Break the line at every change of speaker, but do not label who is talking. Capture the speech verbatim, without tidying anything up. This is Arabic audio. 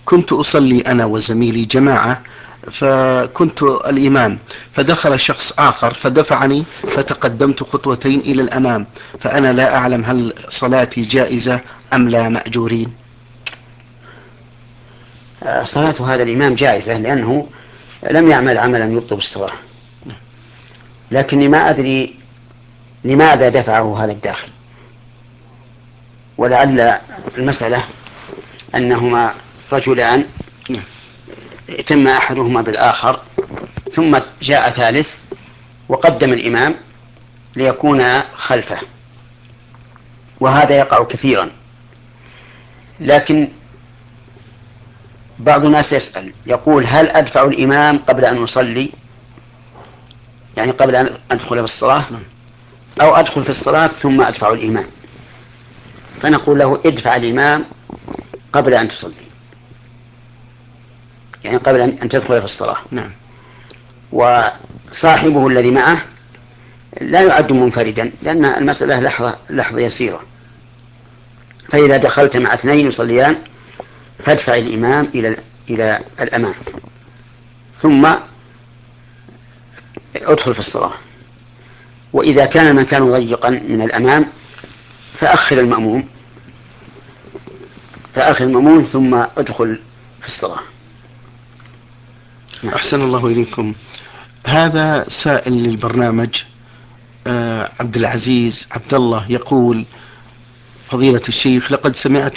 كنت أصلي أنا وزميلي جماعة، فكنت الإمام، فدخل شخص آخر فدفعني فتقدمت خطوتين إلى الأمام، فأنا لا أعلم هل صلاتي جائزة أم لا مأجورين.
صلاة هذا الإمام جائزة لأنه لم يعمل عملا يبطل الصلاة، لكني ما أدري لماذا دفعه هذا الداخل، ولعل المسألة أنهما رجلان اتم أحدهما بالآخر ثم جاء ثالث وقدم الإمام ليكون خلفه، وهذا يقع كثيرا. لكن بعض الناس يسأل يقول هل أدفع الإمام قبل أن أصلي، يعني قبل أن أدخل في الصلاة، أو أدخل في الصلاة ثم أدفع الإمام؟ فنقول له ادفع الإمام قبل أن تصلي، يعني قبل أن تدخل في الصلاة.
نعم.
وصاحبه الذي معه لا يعد منفردا، لأن المسألة لحظة, لحظة يسيرة. فإذا دخلت مع اثنين يصليان فادفع الإمام إلى إلى الأمام ثم ادخل في الصلاة. وإذا كان المكان ضيقا من الأمام فأخر المأموم فأخر المأموم ثم ادخل في الصلاة.
أحسن الله إليكم. هذا سائل للبرنامج، آه عبد العزيز عبد الله، يقول: فضيلة الشيخ، لقد سمعت